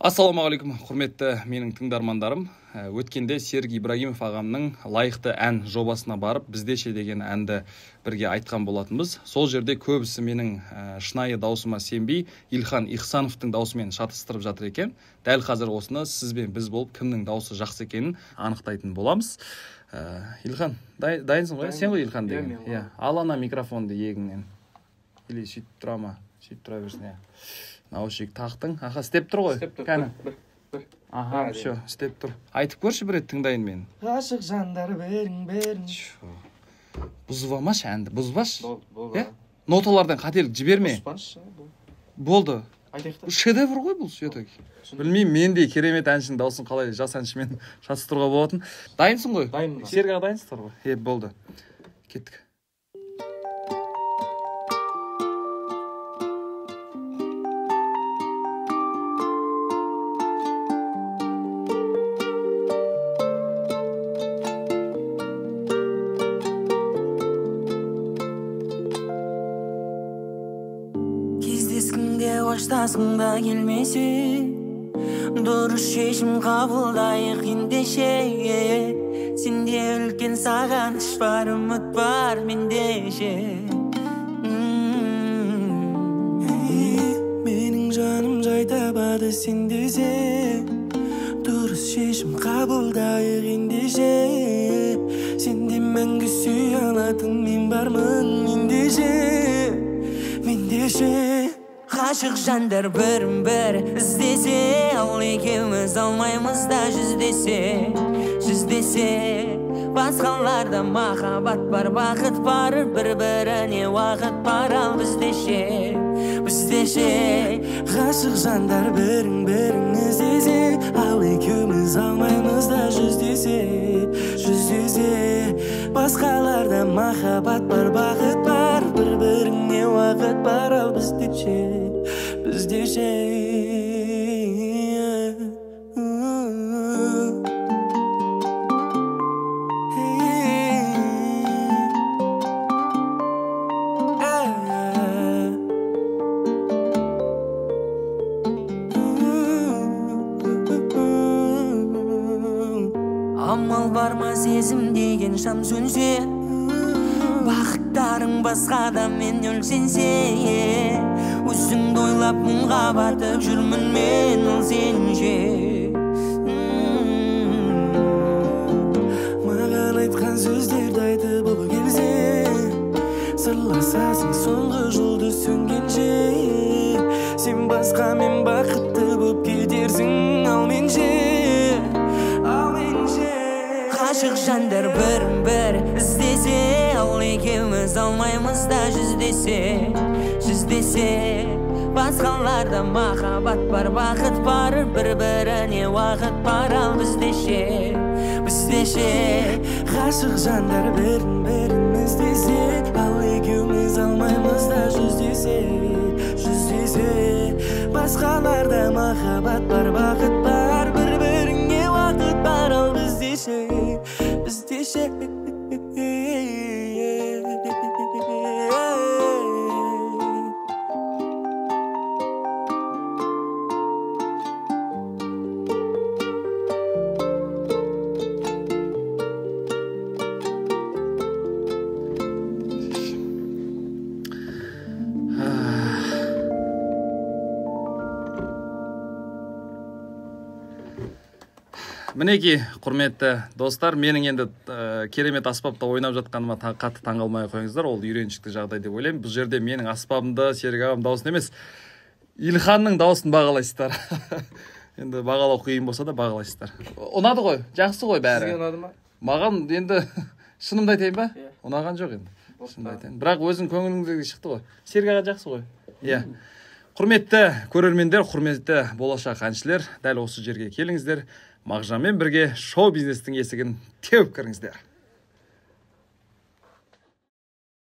Ассалаумағалейкум, құрметті менің тыңдармандарым. Өткенде Серік Ибрагимов ағамның лайықты ән жобасына барып, біздеше деген әнді бірге айтқан болатынбыз. Сол жерде көбісі менің шынайы даусыма сенбей, Ильхан Ихсановтың даусымен шатыстырып жатыр екен. Дәл қазір осыны сіз бен біз болып, кімнің даусы жақсы екенін анықтайтын боламыз. Ильхан, дайынсың ғой? Сен ғой Ильхан деген? Ал ана микрофонды егіңнен. Или сөйтіп тұра ма? Сөйтіп тұра берсін, наушник тақтың. Аха, істеп тұр ғой. Бір. Аха, все, істеп тұр. Айтып көрші бір рет тыңдайын мен. Ғашық жандар берің. Бұзып алмашы әнді, бұзбаш. Болды. Ноталардан қателік жіберме. Болды. Айтайық та. Шедевр ғой бұл все-таки. Білмеймін, мендей керемет әншінің дауысын қалай жас әншімен шатыстыруға болатын. Дайынсың ғой? Дайынмын. Серік аға дайынсыздар ғой? Болды. Кеттік. Кездескімде қоштасқыңда келмесе, дұрыс шешім қабылдайық ендеше. Сенде үлкен сағыныш бар, үміт бар мендеше. Менің жаным жай табады сен десе, дұрыс шешім қабылдайық ендеше. Сенде мәңгі сүй алатын мен бармын ендеше. Ғашық жандар бірін-бір іздесе, ал екеуміз алмаймыз да жүздесе. Басқаларда махаббат бар, бақыт бар, бір-біріне уақыт бар, ал біздеше. Ғашық жандар бірін-бірін іздесе, ал екеуміз алмаймыз да жүздесе. Басқаларда махаббат бар, бақыт бар, бір-біріне уақыт бар, ал біздеше. Амал бар ма сезім деген шам сөнсе, бақыттарың басқада мен өлсенсе. Өзіңді ойлап мұңға батып жүрмін мен ол сенше. Маған айтқан сөздерді айтып ол келсе, сырласасың соңғы жұлдыз сөнгенше. Сен басқа мен бақытты болып кетерсің ал менше. Ғашық жандар бірін-бір іздесе, ал екеуміз алмаймыз да жүздесе. Басқаларда махаббат бар, бақыт бар, бір-біріне уақыт бар, ал біздеше. Ғашық жандар бірін-бірін іздесе, ал екеуміз алмаймыз да жүздесе. Басқаларда махаббат бар, бақыт бар, бір-біріне уақыт бар, ал біздеше. Мінеки, құрметті достар, менің енді керемет аспапта ойнап жатқаныма қатты таңғалмай қойыңыздар. Ол үйреншікті жағдай деп ойлаймын. Бұл жерде менің аспабымды Серік ағам даусын емес, Ильханның даусын бағалайсыздар. Енді бағалау қиын болса да бағалайсыздар. Ұнады ғой, жақсы ғой бәрі. Сізге ұнады ма? Маған енді шынымды айтайын ба? Ұнаған жоқ енді. Шынымды айтайын. Бірақ өзің көңіліңдегі шықты ғой. Серік аға жақсы ғой. Құрметті көрермендер, құрметті болашақ әншілер, дәл осы жерге келіңіздер. Мағжанмен бірге шоу бизнестің есігін теуіп кіріңіздер.